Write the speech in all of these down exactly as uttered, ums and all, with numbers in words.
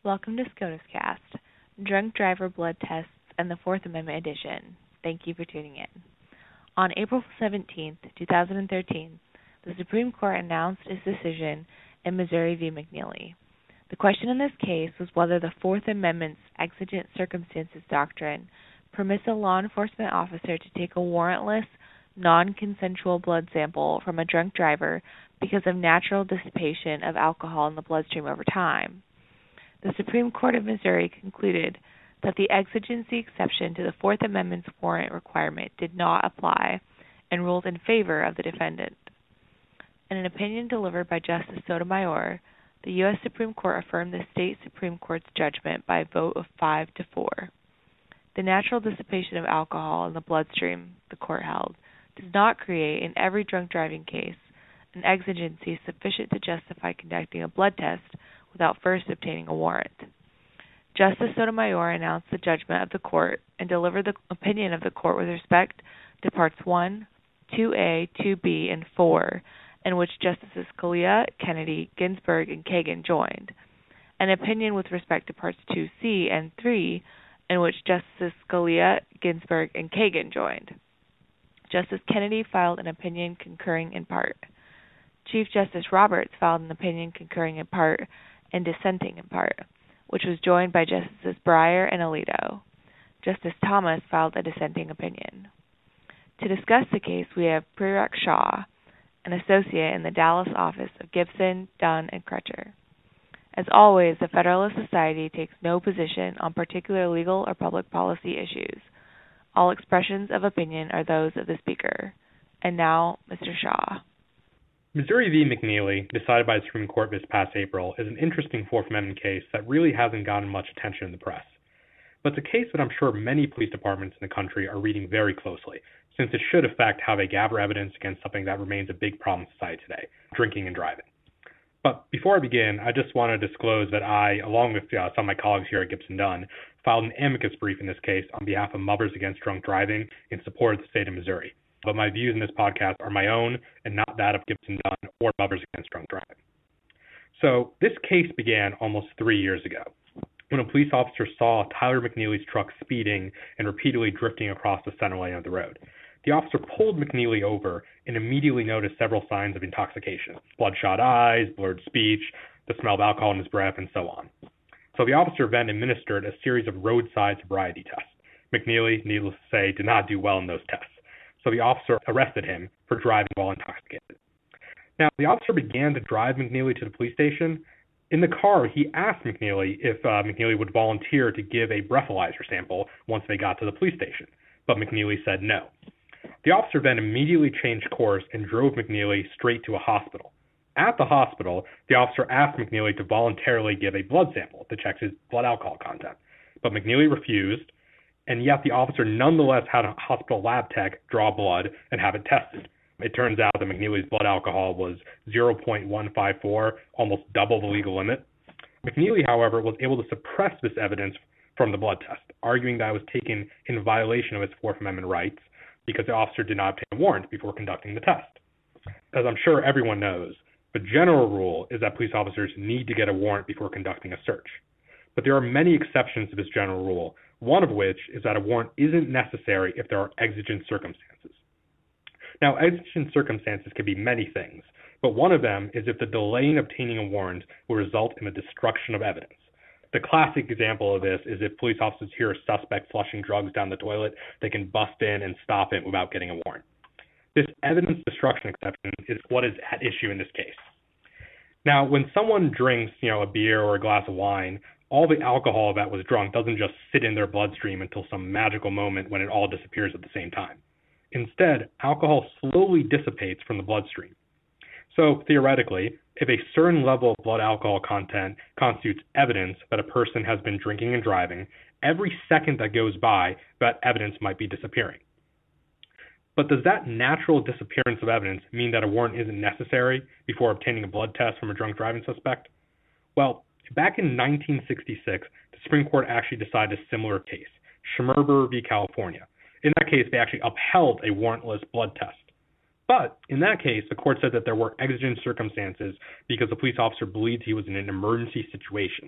Welcome to SCOTUScast, Drunk Driver Blood Tests and the Fourth Amendment Edition. Thank you for tuning in. On April seventeenth, twenty thirteen, the Supreme Court announced its decision in Missouri v. McNeely. The question in this case was whether the Fourth Amendment's exigent circumstances doctrine permits a law enforcement officer to take a warrantless, non-consensual blood sample from a drunk driver because of natural dissipation of alcohol in the bloodstream over time. The Supreme Court of Missouri concluded that the exigency exception to the Fourth Amendment's warrant requirement did not apply and ruled in favor of the defendant. In an opinion delivered by Justice Sotomayor, the U S Supreme Court affirmed the state Supreme Court's judgment by a vote of five to four. The natural dissipation of alcohol in the bloodstream, the court held, does not create, in every drunk driving case, an exigency sufficient to justify conducting a blood test without first obtaining a warrant. Justice Sotomayor announced the judgment of the court and delivered the opinion of the court with respect to Parts one, two A, two B, and four, in which Justices Scalia, Kennedy, Ginsburg, and Kagan joined, an opinion with respect to Parts two C and three, in which Justices Scalia, Ginsburg, and Kagan joined. Justice Kennedy filed an opinion concurring in part. Chief Justice Roberts filed an opinion concurring in part and dissenting in part, which was joined by Justices Breyer and Alito. Justice Thomas filed a dissenting opinion. To discuss the case, we have Prerak Shah, an associate in the Dallas office of Gibson, Dunn, and Crutcher. As always, the Federalist Society takes no position on particular legal or public policy issues. All expressions of opinion are those of the speaker. And now, Mister Shah. Missouri v. McNeely, decided by the Supreme Court this past April, is an interesting Fourth Amendment case that really hasn't gotten much attention in the press. But it's a case that I'm sure many police departments in the country are reading very closely, since it should affect how they gather evidence against something that remains a big problem in society today, drinking and driving. But before I begin, I just want to disclose that I, along with uh, some of my colleagues here at Gibson Dunn, filed an amicus brief in this case on behalf of Mothers Against Drunk Driving in support of the state of Missouri. But my views in this podcast are my own and not that of Gibson Dunn or Mothers Against Drunk Driving. So this case began almost three years ago when a police officer saw Tyler McNeely's truck speeding and repeatedly drifting across the center lane of the road. The officer pulled McNeely over and immediately noticed several signs of intoxication: bloodshot eyes, blurred speech, the smell of alcohol in his breath, and so on. So the officer then administered a series of roadside sobriety tests. McNeely, needless to say, did not do well in those tests. So the officer arrested him for driving while intoxicated. Now, the officer began to drive McNeely to the police station. In the car, he asked McNeely if uh, McNeely would volunteer to give a breathalyzer sample once they got to the police station, but McNeely said no. The officer then immediately changed course and drove McNeely straight to a hospital. At the hospital, the officer asked McNeely to voluntarily give a blood sample to check his blood alcohol content, but McNeely refused, and yet the officer nonetheless had a hospital lab tech draw blood and have it tested. It turns out that McNeely's blood alcohol was zero point one five four, almost double the legal limit. McNeely, however, was able to suppress this evidence from the blood test, arguing that it was taken in violation of his Fourth Amendment rights because the officer did not obtain a warrant before conducting the test. As I'm sure everyone knows, the general rule is that police officers need to get a warrant before conducting a search. But there are many exceptions to this general rule, one of which is that a warrant isn't necessary if there are exigent circumstances. Now, exigent circumstances can be many things, but one of them is if the delay in obtaining a warrant will result in the destruction of evidence. The classic example of this is if police officers hear a suspect flushing drugs down the toilet, they can bust in and stop it without getting a warrant. This evidence destruction exception is what is at issue in this case. Now, when someone drinks, you know, a beer or a glass of wine, all the alcohol that was drunk doesn't just sit in their bloodstream until some magical moment when it all disappears at the same time. Instead, alcohol slowly dissipates from the bloodstream. So, theoretically, if a certain level of blood alcohol content constitutes evidence that a person has been drinking and driving, every second that goes by, that evidence might be disappearing. But does that natural disappearance of evidence mean that a warrant isn't necessary before obtaining a blood test from a drunk driving suspect? Well, back in nineteen sixty-six, the Supreme Court actually decided a similar case, Schmerber v. California. In that case, they actually upheld a warrantless blood test. But in that case, the court said that there were exigent circumstances because the police officer believed he was in an emergency situation.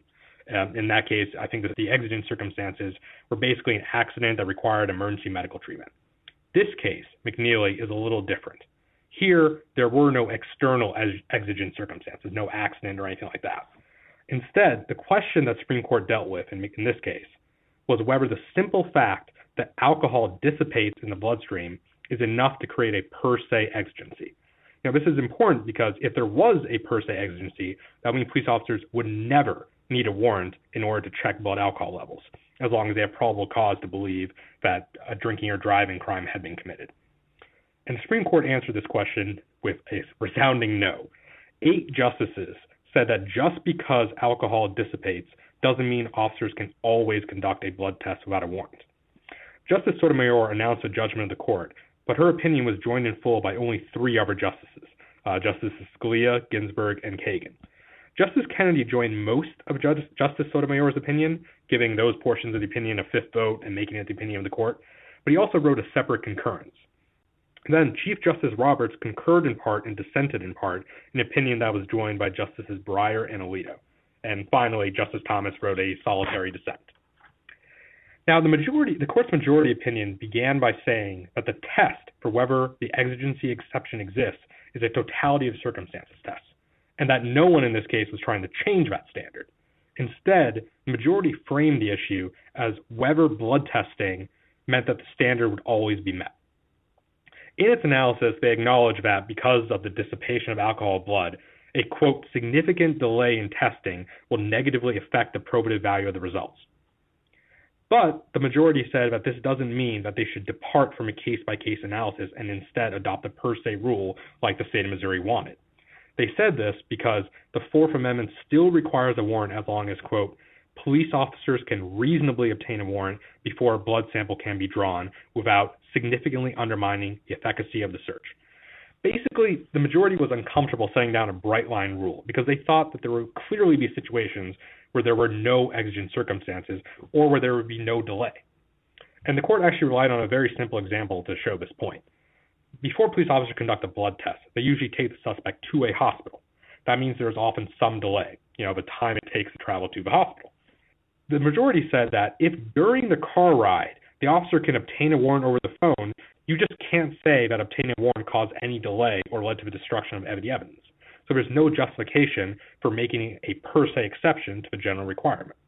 Um, in that case, I think that the exigent circumstances were basically an accident that required emergency medical treatment. This case, McNeely, is a little different. Here, there were no external exigent circumstances, no accident or anything like that. Instead, the question that Supreme Court dealt with in, in this case was whether the simple fact that alcohol dissipates in the bloodstream is enough to create a per se exigency. Now, this is important because if there was a per se exigency, that would mean police officers would never need a warrant in order to check blood alcohol levels, as long as they have probable cause to believe that a drinking or driving crime had been committed. And the Supreme Court answered this question with a resounding no. Eight justices said that just because alcohol dissipates doesn't mean officers can always conduct a blood test without a warrant. Justice Sotomayor announced a judgment of the court, but her opinion was joined in full by only three other justices, uh, Justices Scalia, Ginsburg, and Kagan. Justice Kennedy joined most of Judge, Justice Sotomayor's opinion, giving those portions of the opinion a fifth vote and making it the opinion of the court, but he also wrote a separate concurrence. Then Chief Justice Roberts concurred in part and dissented in part, an opinion that was joined by Justices Breyer and Alito. And finally, Justice Thomas wrote a solitary dissent. Now, the majority, the court's majority opinion began by saying that the test for whether the exigency exception exists is a totality of circumstances test, and that no one in this case was trying to change that standard. Instead, the majority framed the issue as whether blood testing meant that the standard would always be met. In its analysis, they acknowledge that because of the dissipation of alcohol blood, a, quote, significant delay in testing will negatively affect the probative value of the results. But the majority said that this doesn't mean that they should depart from a case-by-case analysis and instead adopt a per se rule like the state of Missouri wanted. They said this because the Fourth Amendment still requires a warrant as long as, quote, police officers can reasonably obtain a warrant before a blood sample can be drawn without significantly undermining the efficacy of the search. Basically, the majority was uncomfortable setting down a bright line rule because they thought that there would clearly be situations where there were no exigent circumstances or where there would be no delay. And the court actually relied on a very simple example to show this point. Before police officers conduct a blood test, they usually take the suspect to a hospital. That means there's often some delay, you know, the time it takes to travel to the hospital. The majority said that if during the car ride the officer can obtain a warrant over the phone, you just can't say that obtaining a warrant caused any delay or led to the destruction of the evidence. So there's no justification for making a per se exception to the general requirement.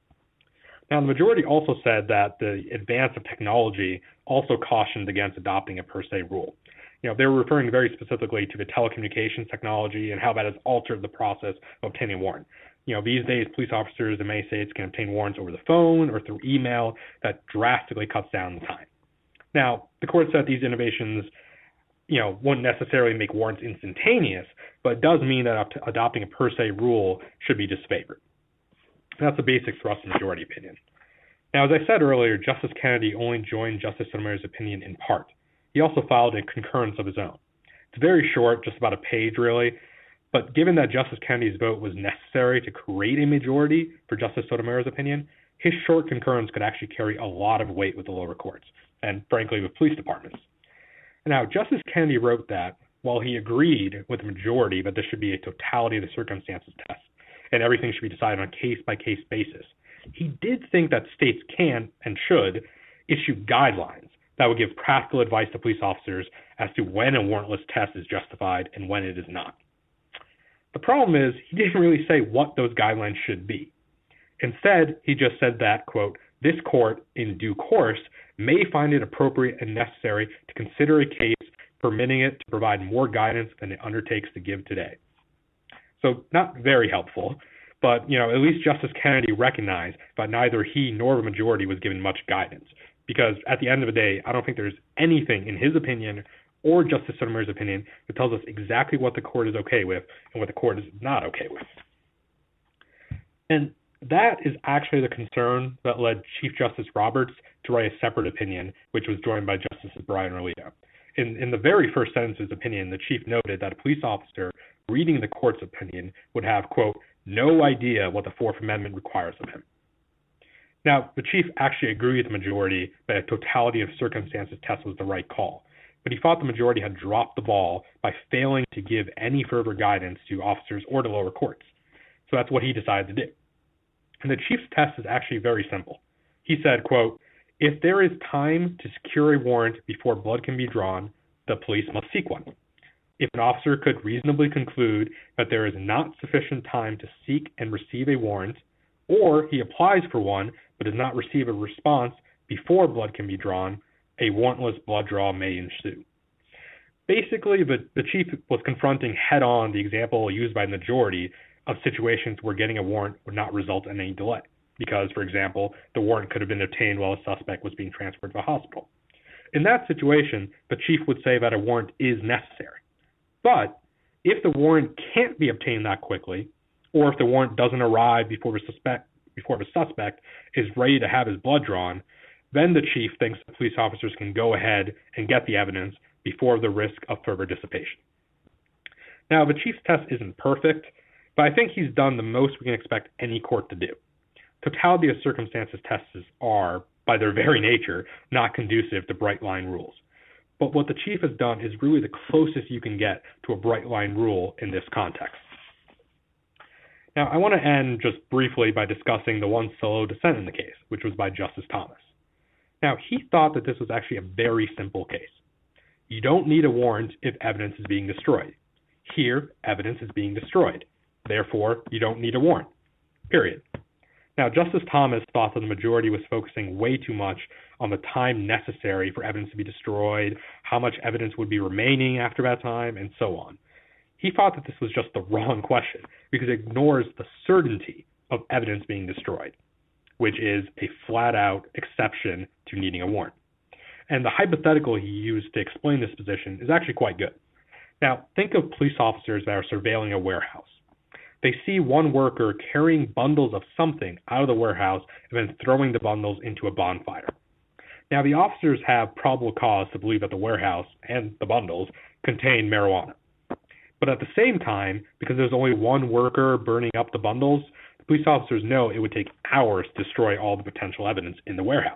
Now, the majority also said that the advance of technology also cautioned against adopting a per se rule. You know, they were referring very specifically to the telecommunications technology and how that has altered the process of obtaining a warrant. You know, these days, police officers in many states can obtain warrants over the phone or through email. That drastically cuts down the time. Now, the court said these innovations, you know, wouldn't necessarily make warrants instantaneous, but it does mean that adopting a per se rule should be disfavored. That's the basic thrust of the majority opinion. Now, as I said earlier, Justice Kennedy only joined Justice Sotomayor's opinion in part. He also filed a concurrence of his own. It's very short, just about a page really, but given that Justice Kennedy's vote was necessary to create a majority for Justice Sotomayor's opinion, his short concurrence could actually carry a lot of weight with the lower courts, and frankly with police departments. Now, Justice Kennedy wrote that while he agreed with the majority that this should be a totality of the circumstances test, and everything should be decided on a case-by-case basis, he did think that states can and should issue guidelines that would give practical advice to police officers as to when a warrantless test is justified and when it is not. The problem is he didn't really say what those guidelines should be. Instead, he just said that, quote, this court, in due course, may find it appropriate and necessary to consider a case permitting it to provide more guidance than it undertakes to give today. So not very helpful, but, you know, at least Justice Kennedy recognized that neither he nor the majority was given much guidance. Because at the end of the day, I don't think there's anything in his opinion or Justice Sotomayor's opinion that tells us exactly what the court is okay with and what the court is not okay with. And that is actually the concern that led Chief Justice Roberts to write a separate opinion, which was joined by Justices Breyer and Alito. In, in the very first sentence of his opinion, the Chief noted that a police officer reading the court's opinion would have, quote, no idea what the Fourth Amendment requires of him. Now, the Chief actually agreed with the majority that a totality of circumstances test was the right call, but he thought the majority had dropped the ball by failing to give any further guidance to officers or to lower courts. So that's what he decided to do. And the chief's test is actually very simple. He said, quote, "If there is time to secure a warrant before blood can be drawn, the police must seek one. If an officer could reasonably conclude that there is not sufficient time to seek and receive a warrant, or he applies for one but does not receive a response before blood can be drawn, a warrantless blood draw may ensue." Basically, the, the chief was confronting head-on the example used by the majority of situations where getting a warrant would not result in any delay, because, for example, the warrant could have been obtained while a suspect was being transferred to a hospital. In that situation, the chief would say that a warrant is necessary. But if the warrant can't be obtained that quickly, or if the warrant doesn't arrive before the suspect before the suspect is ready to have his blood drawn, then the chief thinks the police officers can go ahead and get the evidence before the risk of further dissipation. Now, the chief's test isn't perfect, but I think he's done the most we can expect any court to do. Totality of circumstances tests are, by their very nature, not conducive to bright-line rules. But what the chief has done is really the closest you can get to a bright-line rule in this context. Now, I want to end just briefly by discussing the one solo dissent in the case, which was by Justice Thomas. Now, he thought that this was actually a very simple case. You don't need a warrant if evidence is being destroyed. Here, evidence is being destroyed. Therefore, you don't need a warrant. Period. Now, Justice Thomas thought that the majority was focusing way too much on the time necessary for evidence to be destroyed, how much evidence would be remaining after that time, and so on. He thought that this was just the wrong question because it ignores the certainty of evidence being destroyed, which is a flat-out exception to needing a warrant. And the hypothetical he used to explain this position is actually quite good. Now, think of police officers that are surveilling a warehouse. They see one worker carrying bundles of something out of the warehouse and then throwing the bundles into a bonfire. Now, the officers have probable cause to believe that the warehouse and the bundles contain marijuana. But at the same time, because there's only one worker burning up the bundles, the police officers know it would take hours to destroy all the potential evidence in the warehouse.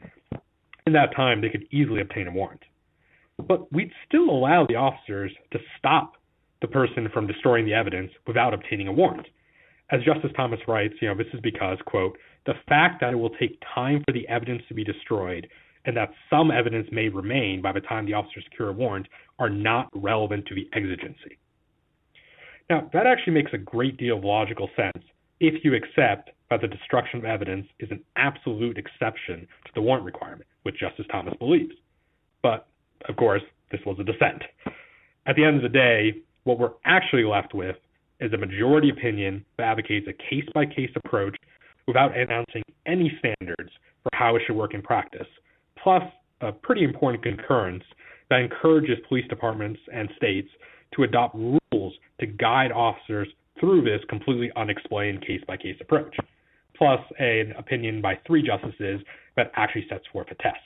In that time, they could easily obtain a warrant. But we'd still allow the officers to stop the person from destroying the evidence without obtaining a warrant. As Justice Thomas writes, you know, this is because, quote, "the fact that it will take time for the evidence to be destroyed and that some evidence may remain by the time the officers secure a warrant are not relevant to the exigency." Now, that actually makes a great deal of logical sense if you accept that the destruction of evidence is an absolute exception to the warrant requirement, which Justice Thomas believes. But, of course, this was a dissent. At the end of the day, what we're actually left with is a majority opinion that advocates a case-by-case approach without announcing any standards for how it should work in practice, plus a pretty important concurrence that encourages police departments and states to adopt rules to guide officers through this completely unexplained case-by-case approach, plus an opinion by three justices that actually sets forth a test.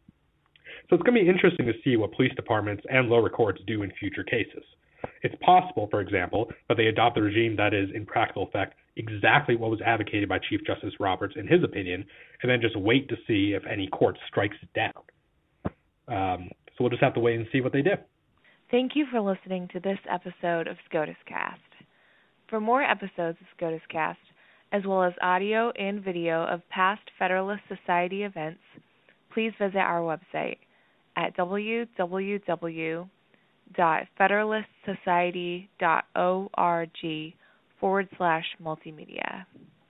So it's going to be interesting to see what police departments and lower courts do in future cases. It's possible, for example, that they adopt a regime that is, in practical effect, exactly what was advocated by Chief Justice Roberts in his opinion, and then just wait to see if any court strikes it down. Um, so we'll just have to wait and see what they do. Thank you for listening to this episode of SCOTUS Cast. For more episodes of SCOTUS Cast, as well as audio and video of past Federalist Society events, please visit our website at www dot federalistsociety dot org forward slash multimedia.